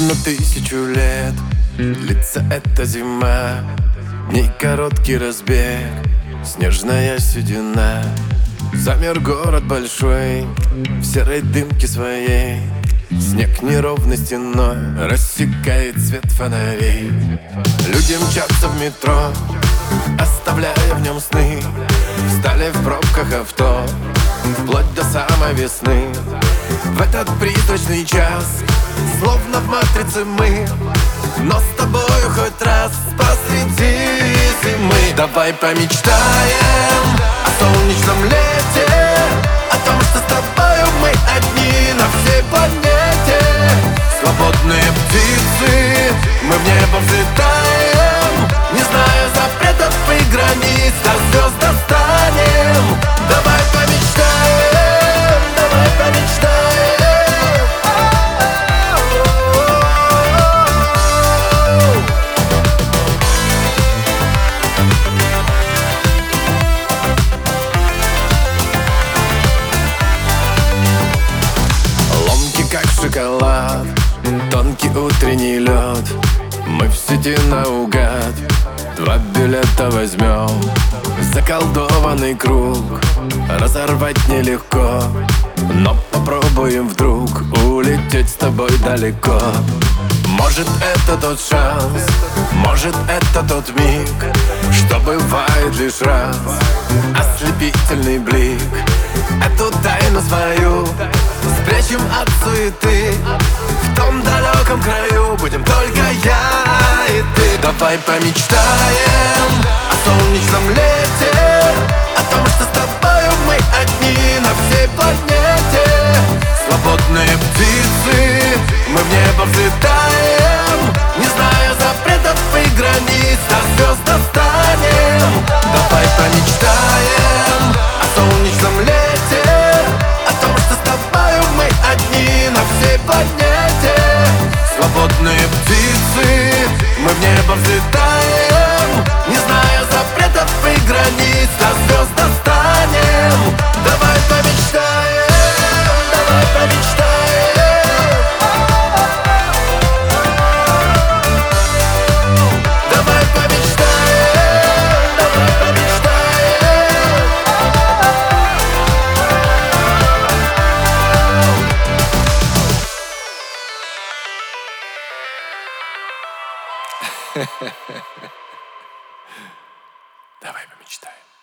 Словно 1000 лет длится эта зима. Дней короткий разбег, снежная седина. Замер город большой в серой дымке своей. Снег неровной стеной рассекает свет фонарей. Люди мчатся в метро, оставляя в нем сны. Встали в пробках авто вплоть до самой весны. В этот призрачный час, словно в матрице мы, но с тобою хоть раз посреди зимы. Давай помечтаем о солнечном лете, о том, что с тобою мы одни на всей планете. Свободные птицы, мы в небо взлетаем, не зная запретов и границ, до звезд достанем. Давай помечтаем, давай помечтаем. Ломкий как шоколад, тонкий утренний лед. Мы в сети наугад 2 билета возьмем. Заколдованный круг разорвать нелегко, но попробуем вдруг улететь с тобой далеко. Может, это тот шанс, может, это тот миг, что бывает лишь раз. Ослепительный блик, эту тайну свою спрячем от суеты. В том далеком краю будем только я и ты. Давай помечтаем о солнечном лете, о том, что с тобою мы одни на всей планете. Свободные птицы, мы в небо взлетаем, не зная запретов и границ, до звезд достанем. Давай помечтаем о солнечном лете, о том, что с тобою мы одни на всей планете. Свободные птицы, мы в небо взлетаем, не зная запретов и границ, до звезд достанем. Давай помечтаем, давай помечтаем. Давай помечтаем, давай помечтаем. Давай помечтаем.